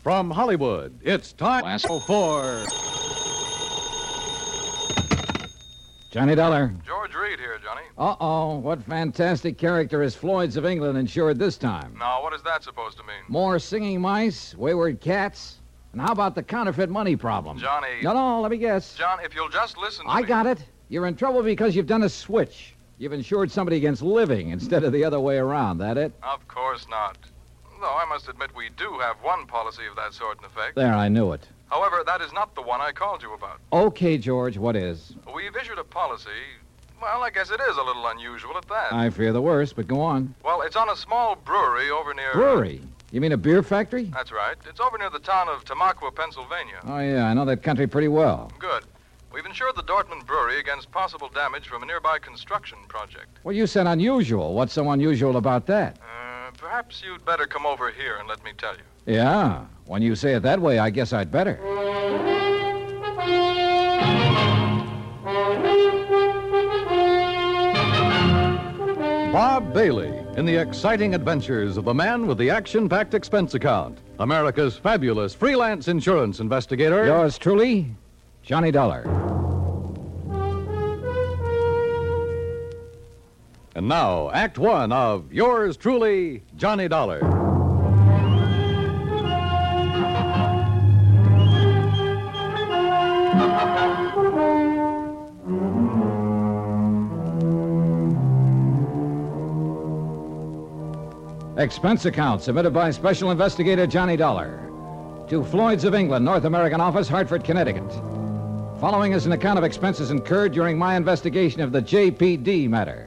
From Hollywood, it's time for Johnny Dollar. George Reed here, Johnny. Uh-oh, what fantastic character is Floyd's of England insured this time? Now, what is that supposed to mean? More singing mice, wayward cats, and how about the counterfeit money problem? Johnny. No, let me guess. John, if you'll just listen to me. I got it. You're in trouble because you've done a switch. You've insured somebody against living instead of the other way around, that it? Of course not. Though I must admit we do have one policy of that sort in effect. There, I knew it. However, that is not the one I called you about. Okay, George, what is? We've issued a policy. Well, I guess it is a little unusual at that. I fear the worst, but go on. Well, it's on a small brewery over near... Brewery? You mean a beer factory? That's right. It's over near the town of Tamaqua, Pennsylvania. Oh, yeah, I know that country pretty well. Good. We've insured the Dortmund Brewery against possible damage from a nearby construction project. Well, you said unusual. What's so unusual about that? Perhaps you'd better come over here and let me tell you. Yeah, when you say it that way, I guess I'd better. Bob Bailey in the exciting adventures of the man with the action-packed expense account, America's fabulous freelance insurance investigator. Yours truly, Johnny Dollar. And now, Act One of Yours Truly, Johnny Dollar. Expense account submitted by Special Investigator Johnny Dollar to Floyd's of England, North American Office, Hartford, Connecticut. Following is an account of expenses incurred during my investigation of the JPD matter.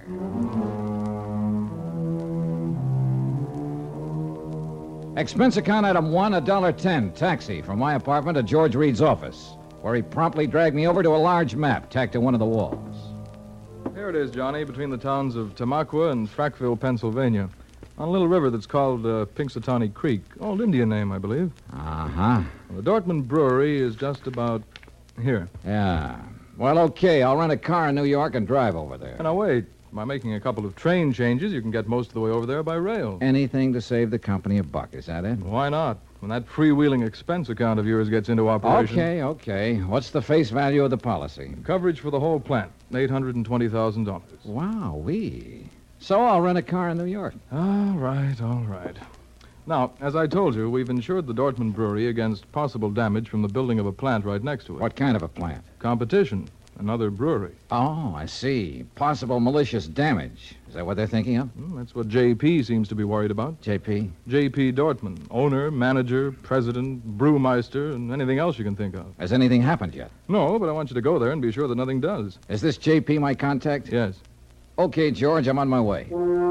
Expense account item 1, $1.10, taxi from my apartment to George Reed's office, where he promptly dragged me over to a large map tacked to one of the walls. Here it is, Johnny, between the towns of Tamaqua and Frackville, Pennsylvania. On a little river that's called Pinxatawney Creek. Old Indian name, I believe. Uh-huh. Well, the Dortmund Brewery is just about here. Yeah. Well, okay, I'll rent a car in New York and drive over there. Now, wait. By making a couple of train changes, you can get most of the way over there by rail. Anything to save the company a buck, is that it? Why not? When that freewheeling expense account of yours gets into operation... Okay. What's the face value of the policy? Coverage for the whole plant, $820,000. Wow-wee. So I'll rent a car in New York. All right. Now, as I told you, we've insured the Dortmund Brewery against possible damage from the building of a plant right next to it. What kind of a plant? Competition. Another brewery. Oh, I see. Possible malicious damage. Is that what they're thinking of? That's what JP seems to be worried about. JP? JP Dortmund. Owner, manager, president, brewmeister, and anything else you can think of. Has anything happened yet? No, but I want you to go there and be sure that nothing does. Is this JP my contact? Yes. Okay, George, I'm on my way.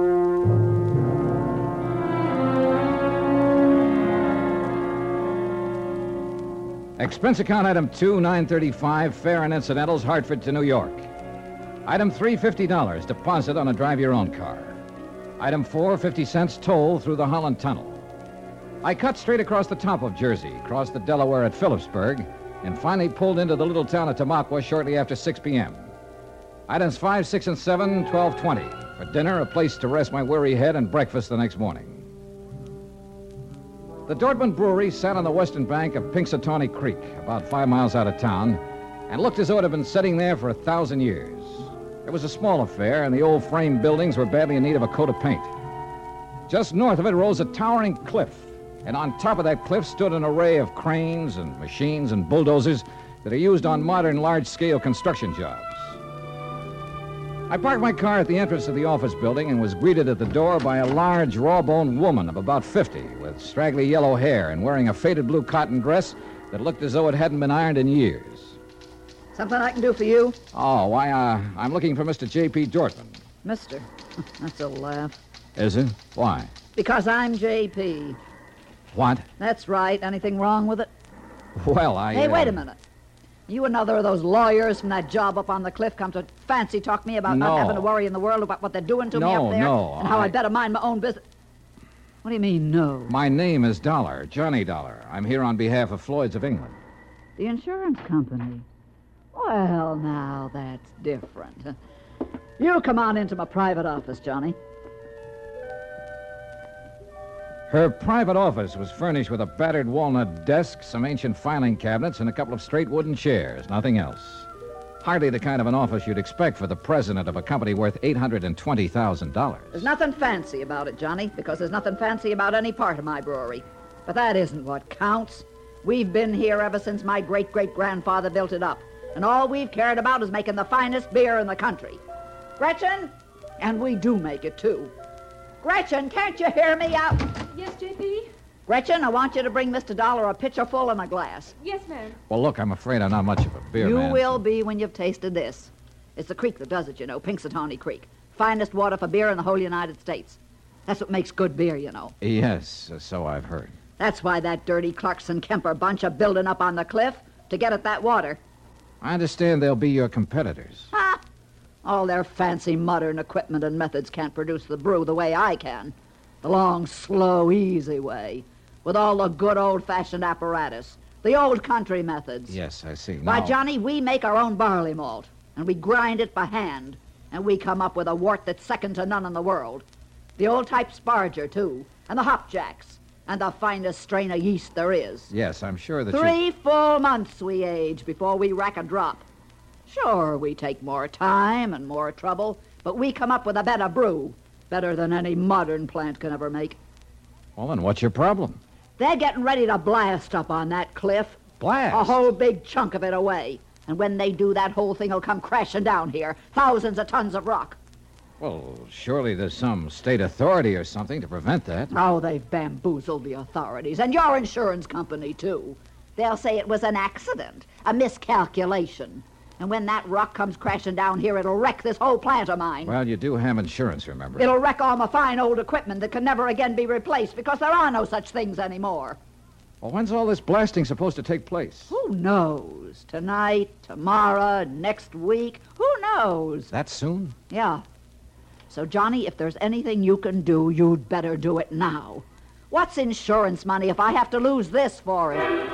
Expense account item 2, $935, fare and incidentals, Hartford to New York. Item 3, $50, deposit on a drive-your-own car. Item 4, 50 cents toll through the Holland Tunnel. I cut straight across the top of Jersey, crossed the Delaware at Phillipsburg, and finally pulled into the little town of Tamaqua shortly after 6 p.m. Items 5, 6, and 7, $12.20. For dinner, a place to rest my weary head, and breakfast the next morning. The Dortmund Brewery sat on the western bank of Pinxatawney Creek, about 5 miles out of town, and looked as though it had been sitting there for 1,000 years. It was a small affair, and the old frame buildings were badly in need of a coat of paint. Just north of it rose a towering cliff, and on top of that cliff stood an array of cranes and machines and bulldozers that are used on modern large-scale construction jobs. I parked my car at the entrance of the office building and was greeted at the door by a large, raw-boned woman of about 50 with straggly yellow hair and wearing a faded blue cotton dress that looked as though it hadn't been ironed in years. Something I can do for you? Oh, why, I'm looking for Mr. J.P. Dortmund. Mister. That's a laugh. Is it? Why? Because I'm J.P. What? That's right. Anything wrong with it? Well, Hey, wait a minute. You another of those lawyers from that job up on the cliff come to fancy talk me about not having to worry in the world about what they're doing to me up there? No, and how I better mind my own business. What do you mean, no? My name is Dollar, Johnny Dollar. I'm here on behalf of Floyd's of England. The insurance company? Well, now, that's different. You come on into my private office, Johnny. Her private office was furnished with a battered walnut desk, some ancient filing cabinets, and a couple of straight wooden chairs. Nothing else. Hardly the kind of an office you'd expect for the president of a company worth $820,000. There's nothing fancy about it, Johnny, because there's nothing fancy about any part of my brewery. But that isn't what counts. We've been here ever since my great-great-grandfather built it up. And all we've cared about is making the finest beer in the country. Gretchen? And we do make it, too. Gretchen, can't you hear me out? Yes, J.P.? Gretchen, I want you to bring Mr. Dollar a pitcher full and a glass. Yes, ma'am. Well, look, I'm afraid I'm not much of a beer You man. will be when you've tasted this. It's the creek that does it, you know, Pinxatawney Creek. Finest water for beer in the whole United States. That's what makes good beer, you know. Yes, so I've heard. That's why that dirty Clarkson Kemper bunch are building up on the cliff to get at that water. I understand they'll be your competitors. Ha! All their fancy modern equipment and methods can't produce the brew the way I can. The long, slow, easy way. With all the good old-fashioned apparatus. The old country methods. Yes, I see. Why, Now- Johnny, we make our own barley malt. And we grind it by hand. And we come up with a wort that's second to none in the world. The old-type Sparger, too. And the hopjacks. And the finest strain of yeast there is. Yes, I'm sure that 3 full months we age before we rack a drop. Sure, we take more time and more trouble, but we come up with a better brew. Better than any modern plant can ever make. Well, then what's your problem? They're getting ready to blast up on that cliff. Blast? A whole big chunk of it away. And when they do, that whole thing will come crashing down here. Thousands of tons of rock. Well, surely there's some state authority or something to prevent that. Oh, they've bamboozled the authorities. And your insurance company, too. They'll say it was an accident, a miscalculation. And when that rock comes crashing down here, it'll wreck this whole plant of mine. Well, you do have insurance, remember? It'll wreck all my fine old equipment that can never again be replaced because there are no such things anymore. Well, when's all this blasting supposed to take place? Who knows? Tonight, tomorrow, next week. Who knows? That soon? Yeah. So, Johnny, if there's anything you can do, you'd better do it now. What's insurance money if I have to lose this for it?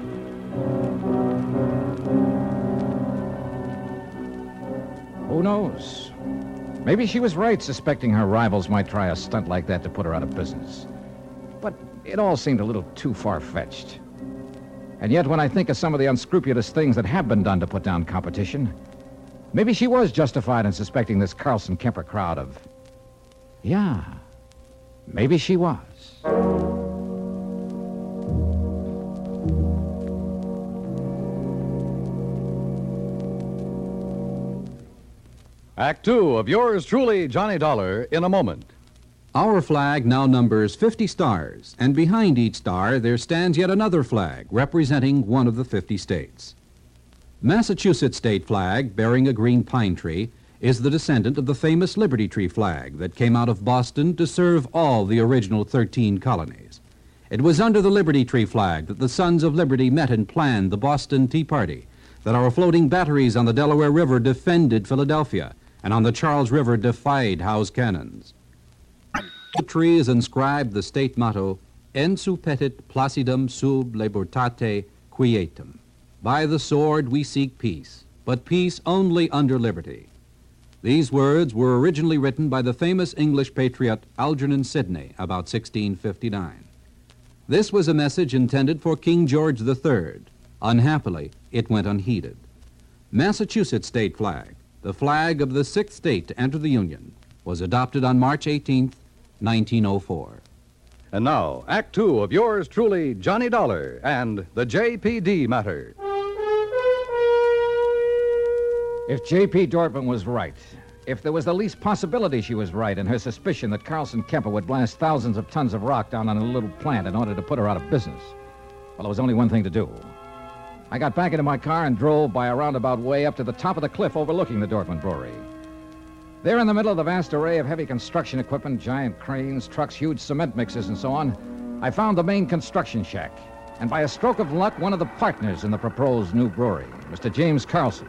Who knows? Maybe she was right, suspecting her rivals might try a stunt like that to put her out of business. But it all seemed a little too far-fetched. And yet, when I think of some of the unscrupulous things that have been done to put down competition, maybe she was justified in suspecting this Carlson Kemper crowd of... Yeah, maybe she was. Act two of yours truly, Johnny Dollar, in a moment. Our flag now numbers 50 stars, and behind each star there stands yet another flag representing one of the 50 states. Massachusetts state flag, bearing a green pine tree, is the descendant of the famous Liberty Tree flag that came out of Boston to serve all the original 13 colonies. It was under the Liberty Tree flag that the Sons of Liberty met and planned the Boston Tea Party, that our floating batteries on the Delaware River defended Philadelphia, and on the Charles River defied Howe's cannons. The tree is inscribed the state motto, Ensu petit placidum sub libertate quietum. By the sword we seek peace, but peace only under liberty. These words were originally written by the famous English patriot Algernon Sidney about 1659. This was a message intended for King George III. Unhappily, it went unheeded. Massachusetts state flag, the flag of the 6th state to enter the Union, was adopted on March 18th, 1904. And now, Act two of yours truly, Johnny Dollar, and the JPD matter. If J.P. Dortmund was right, if there was the least possibility she was right in her suspicion that Carlson Kemper would blast thousands of tons of rock down on a little plant in order to put her out of business, well, there was only one thing to do. I got back into my car and drove by a roundabout way up to the top of the cliff overlooking the Dortmund Brewery. There in the middle of the vast array of heavy construction equipment, giant cranes, trucks, huge cement mixers, and so on, I found the main construction shack. And by a stroke of luck, one of the partners in the proposed new brewery, Mr. James Carlson.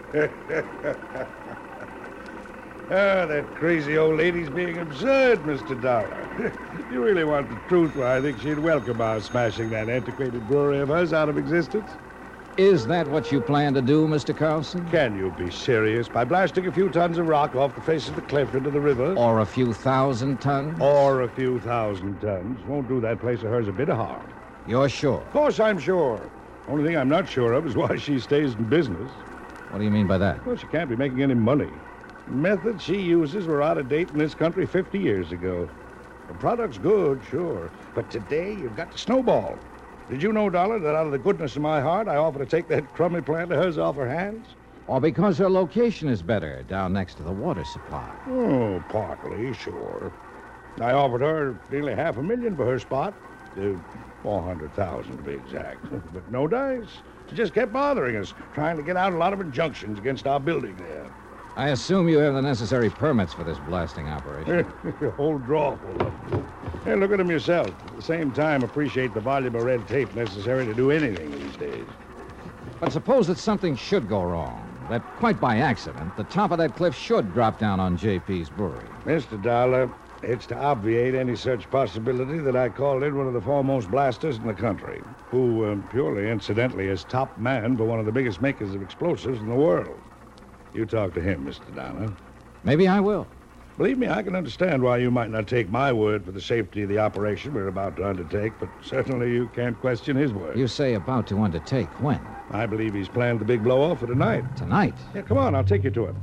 That crazy old lady's being absurd, Mr. Dollar. You really want the truth, well, I think she'd welcome our smashing that antiquated brewery of hers out of existence. Is that what you plan to do, Mr. Carlson? Can you be serious? By blasting a few tons of rock off the face of the cliff into the river? Or a few thousand tons? Or a few thousand tons. Won't do that place of hers a bit of harm. You're sure? Of course I'm sure. Only thing I'm not sure of is why she stays in business. What do you mean by that? Well, she can't be making any money. The methods she uses were out of date in this country 50 years ago. The product's good, sure. But today, you've got to snowball. Did you know, Dollar, that out of the goodness of my heart, I offer to take that crummy plant of hers off her hands? Or because her location is better down next to the water supply? Oh, partly, sure. I offered her nearly $500,000 for her spot. 400,000 to be exact. But no dice. She just kept bothering us, trying to get out a lot of injunctions against our building there. I assume you have the necessary permits for this blasting operation. A whole drawer full of them. Hey, look at them yourself. At the same time, appreciate the volume of red tape necessary to do anything these days. But suppose that something should go wrong, that quite by accident, the top of that cliff should drop down on JP's brewery. Mr. Dollar, it's to obviate any such possibility that I called in one of the foremost blasters in the country, who, purely incidentally, is top man for one of the biggest makers of explosives in the world. You talk to him, Mr. Dollar. Maybe I will. Believe me, I can understand why you might not take my word for the safety of the operation we're about to undertake, but certainly you can't question his word. You say about to undertake. When? I believe he's planned the big blow-off for tonight. Tonight? Yeah, come on, I'll take you to him.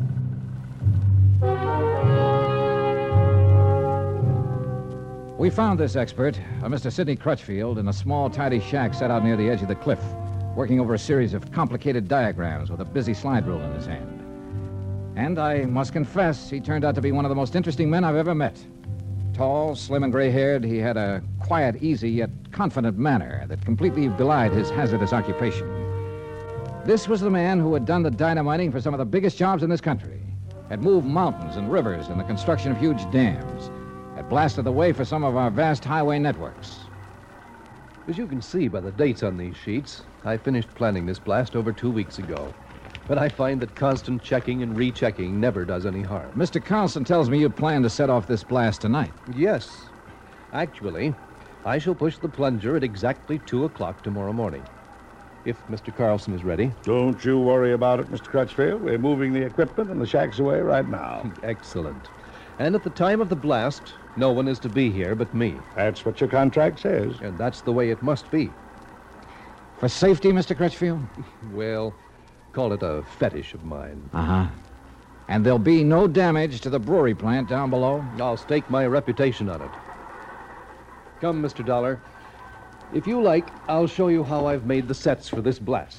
We found this expert, a Mr. Sidney Crutchfield, in a small, tidy shack set out near the edge of the cliff, working over a series of complicated diagrams with a busy slide rule in his hand. And I must confess, he turned out to be one of the most interesting men I've ever met. Tall, slim, and gray-haired, he had a quiet, easy, yet confident manner that completely belied his hazardous occupation. This was the man who had done the dynamiting for some of the biggest jobs in this country, had moved mountains and rivers in the construction of huge dams, had blasted the way for some of our vast highway networks. As you can see by the dates on these sheets, I finished planning this blast over 2 weeks ago. But I find that constant checking and rechecking never does any harm. Mr. Carlson tells me you plan to set off this blast tonight. Yes. Actually, I shall push the plunger at exactly 2 o'clock tomorrow morning. If Mr. Carlson is ready. Don't you worry about it, Mr. Crutchfield. We're moving the equipment and the shack's away right now. Excellent. And at the time of the blast, no one is to be here but me. That's what your contract says. And that's the way it must be. For safety, Mr. Crutchfield? Well, call it a fetish of mine. Uh-huh. And there'll be no damage to the brewery plant down below? I'll stake my reputation on it. Come, Mr. Dollar. If you like, I'll show you how I've made the sets for this blast.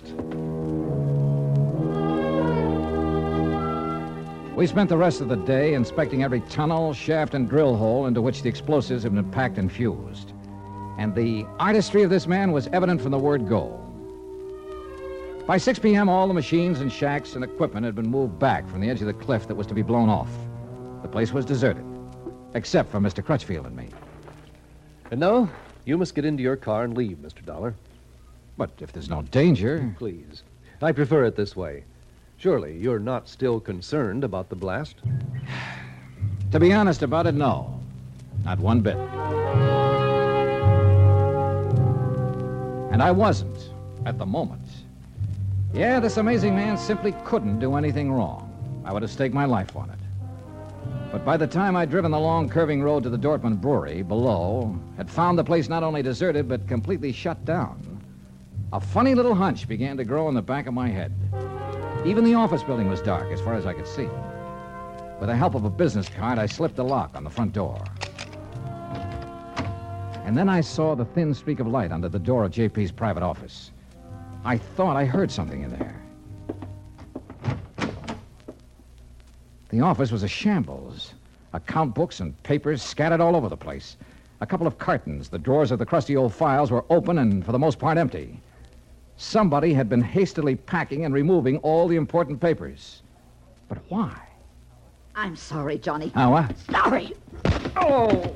We spent the rest of the day inspecting every tunnel, shaft, and drill hole into which the explosives had been packed and fused. And the artistry of this man was evident from the word go. By 6 p.m., all the machines and shacks and equipment had been moved back from the edge of the cliff that was to be blown off. The place was deserted, except for Mr. Crutchfield and me. And now, you must get into your car and leave, Mr. Dollar. But if there's no danger... Please. I prefer it this way. Surely you're not still concerned about the blast? To be honest about it, no. Not one bit. And I wasn't, at the moment. Yeah, this amazing man simply couldn't do anything wrong. I would have staked my life on it. But by the time I'd driven the long, curving road to the Dortmund Brewery below, had found the place not only deserted, but completely shut down, a funny little hunch began to grow in the back of my head. Even the office building was dark, as far as I could see. With the help of a business card, I slipped the lock on the front door. And then I saw the thin streak of light under the door of JP's private office. I thought I heard something in there. The office was a shambles. Account books and papers scattered all over the place. A couple of cartons, the drawers of the crusty old files, were open and for the most part empty. Somebody had been hastily packing and removing all the important papers. But why? I'm sorry, Johnny. Oh, what? Sorry. Oh!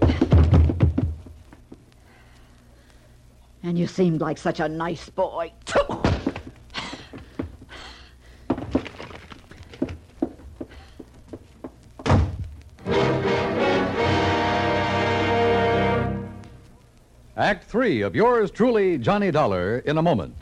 And you seemed like such a nice boy. Act 3 of yours truly, Johnny Dollar, in a moment.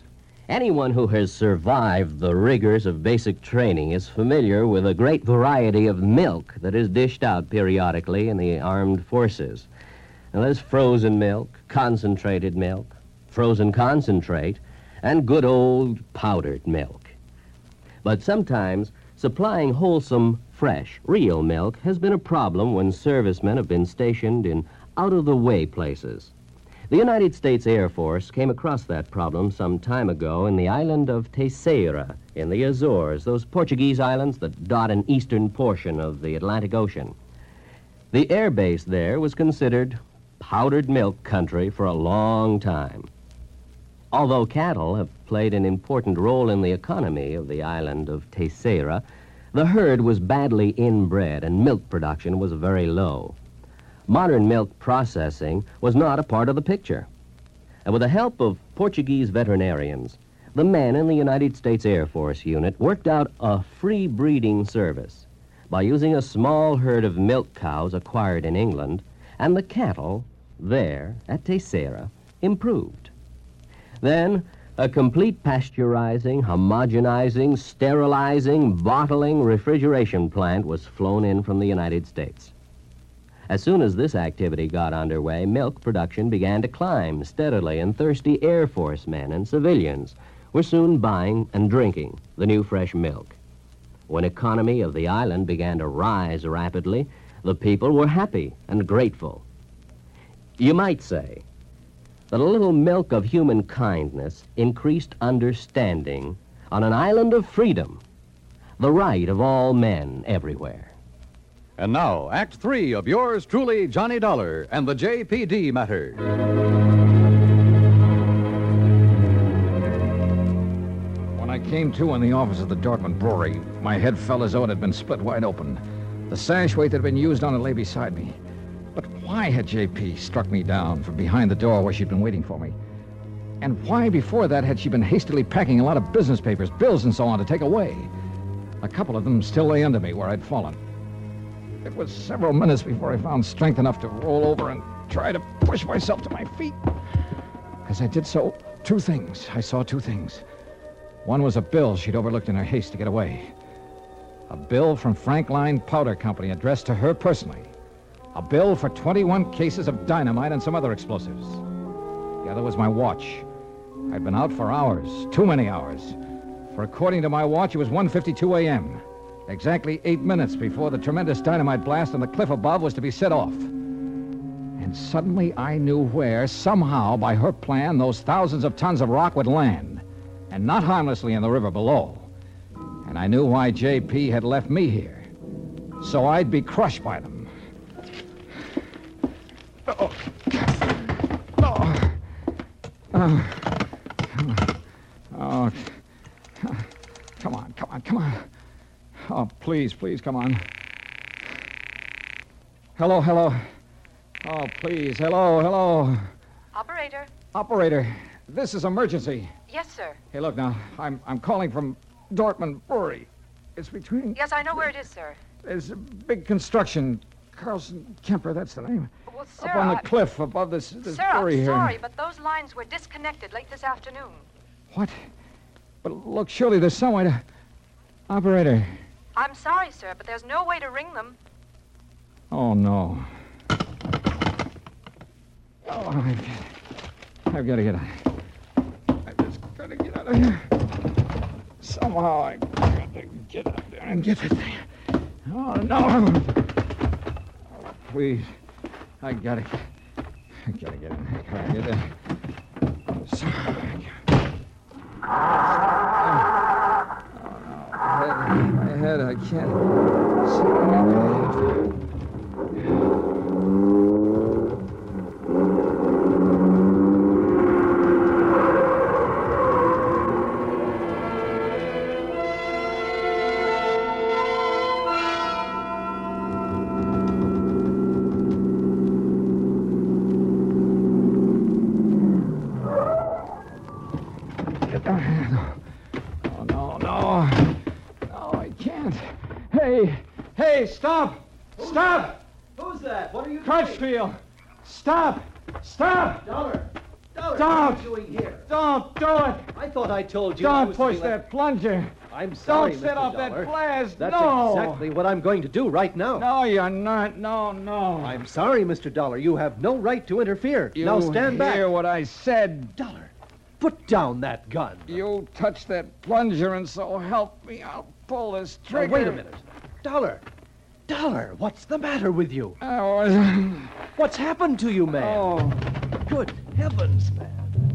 Anyone who has survived the rigors of basic training is familiar with a great variety of milk that is dished out periodically in the armed forces. Now, there's frozen milk, concentrated milk, frozen concentrate, and good old powdered milk. But sometimes supplying wholesome, fresh, real milk has been a problem when servicemen have been stationed in out-of-the-way places. The United States Air Force came across that problem some time ago in the island of Terceira in the Azores, those Portuguese islands that dot an eastern portion of the Atlantic Ocean. The air base there was considered powdered milk country for a long time. Although cattle have played an important role in the economy of the island of Terceira, the herd was badly inbred and milk production was very low. Modern milk processing was not a part of the picture. And with the help of Portuguese veterinarians, the men in the United States Air Force unit worked out a free breeding service by using a small herd of milk cows acquired in England, and the cattle there at Terceira improved. Then, a complete pasteurizing, homogenizing, sterilizing, bottling, refrigeration plant was flown in from the United States. As soon as this activity got underway, milk production began to climb steadily, and thirsty Air Force men and civilians were soon buying and drinking the new fresh milk. When economy of the island began to rise rapidly, the people were happy and grateful. You might say that a little milk of human kindness increased understanding on an island of freedom, the right of all men everywhere. And now, Act 3 of yours truly, Johnny Dollar, and the JPD Matter. When I came to in the office of the Dortmund Brewery, my head felt as though it had been split wide open. The sash weight that had been used on it lay beside me. But why had J.P. struck me down from behind the door where she'd been waiting for me? And why before that had she been hastily packing a lot of business papers, bills and so on to take away? A couple of them still lay under me where I'd fallen. It was several minutes before I found strength enough to roll over and try to push myself to my feet. As I did so, I saw two things. One was a bill she'd overlooked in her haste to get away. A bill from Frankline Powder Company addressed to her personally. A bill for 21 cases of dynamite and some other explosives. The other was my watch. I'd been out for hours, too many hours. For according to my watch, it was 1:52 a.m., exactly 8 minutes before the tremendous dynamite blast on the cliff above was to be set off. And suddenly I knew where, somehow, by her plan, those thousands of tons of rock would land, and not harmlessly in the river below. And I knew why J.P. had left me here, so I'd be crushed by them. Come on. Oh, please, come on. Hello. Oh, please, hello. Operator, this is emergency. Yes, sir. Hey, look now, I'm calling from Dortmund Brewery. It's between... Yes, I know where it is, sir. There's a big construction. Carlson Kemper, that's the name. Well, sir, up on the cliff above this sir, brewery here. Sir, I'm sorry, but those lines were disconnected late this afternoon. What? But look, surely there's some way to... Operator. I'm sorry, sir, but there's no way to ring them. Oh, no. Oh, I've got to get out. I've just got to get out of here. Somehow I've got to get out there and get it. Oh, no. Oh, please. I gotta get in there. Gotta get in. My head, I can't see. Hey, stop! Stop! Who's that? What are you Crutchfield! Stop! Dollar! What are you doing here? Don't do it! I thought I told you. I Don't was push to be let- that plunger. I'm sorry, Don't set Mr. off Dollar. that blast. That's no. exactly what I'm going to do right now. No, you're not. No, no. I'm sorry, Mr. Dollar. You have no right to interfere. Now stand back. Hear what I said. Dollar, put down that gun. You touch that plunger, and so help me, I'll pull this Now, trigger. wait a minute. Dollar, what's the matter with you? I was... What's happened to you, man? Oh. Good heavens, man.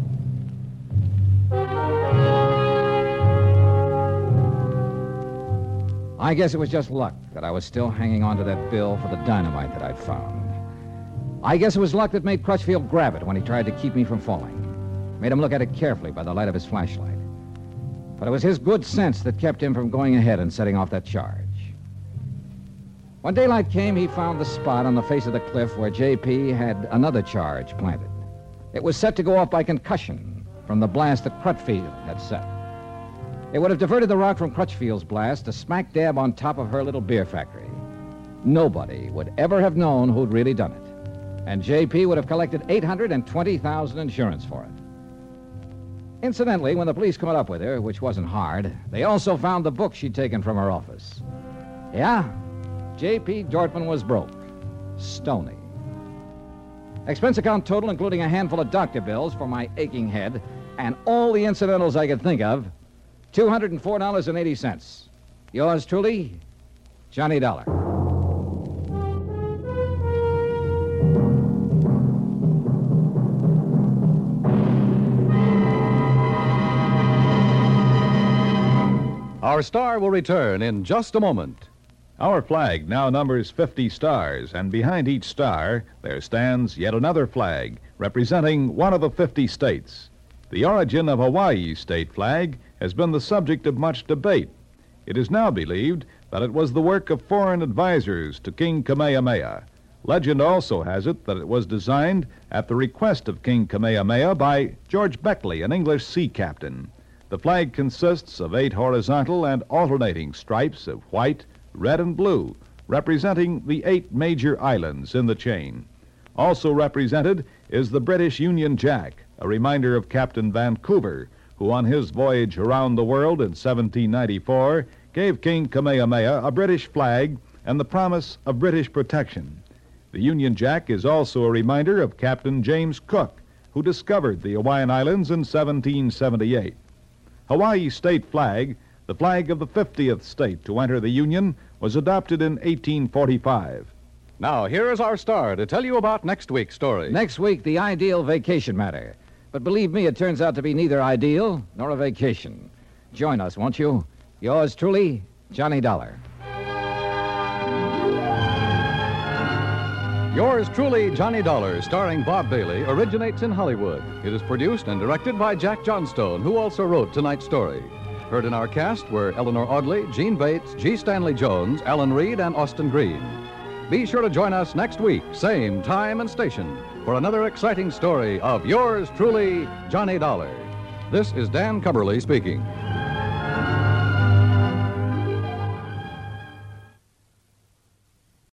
I guess it was just luck that I was still hanging on to that bill for the dynamite that I'd found. I guess it was luck that made Crutchfield grab it when he tried to keep me from falling. Made him look at it carefully by the light of his flashlight. But it was his good sense that kept him from going ahead and setting off that charge. When daylight came, he found the spot on the face of the cliff where J.P. had another charge planted. It was set to go off by concussion from the blast that Crutchfield had set. It would have diverted the rock from Crutchfield's blast to smack dab on top of her little beer factory. Nobody would ever have known who'd really done it. And J.P. would have collected $820,000 insurance for it. Incidentally, when the police caught up with her, which wasn't hard, they also found the book she'd taken from her office. Yeah, J.P. Dortmund was broke. Stony. Expense account total, including a handful of doctor bills for my aching head and all the incidentals I could think of, $204.80. Yours truly, Johnny Dollar. Our star will return in just a moment. Our flag now numbers 50 stars, and behind each star there stands yet another flag representing one of the 50 states. The origin of Hawaii's state flag has been the subject of much debate. It is now believed that it was the work of foreign advisors to King Kamehameha. Legend also has it that it was designed at the request of King Kamehameha by George Beckley, an English sea captain. The flag consists of 8 horizontal and alternating stripes of white, red, and blue, representing the 8 major islands in the chain. Also represented is the British Union Jack, a reminder of Captain Vancouver, who on his voyage around the world in 1794 gave King Kamehameha a British flag and the promise of British protection. The Union Jack is also a reminder of Captain James Cook, who discovered the Hawaiian Islands in 1778. Hawaii's state flag, the flag of the 50th state to enter the Union, was adopted in 1845. Now, here is our star to tell you about next week's story. Next week, the ideal vacation matter. But believe me, it turns out to be neither ideal nor a vacation. Join us, won't you? Yours truly, Johnny Dollar. Yours truly, Johnny Dollar, starring Bob Bailey, originates in Hollywood. It is produced and directed by Jack Johnstone, who also wrote tonight's story. Heard in our cast were Eleanor Audley, Gene Bates, G. Stanley Jones, Alan Reed, and Austin Green. Be sure to join us next week, same time and station, for another exciting story of yours truly, Johnny Dollar. This is Dan Cumberly speaking.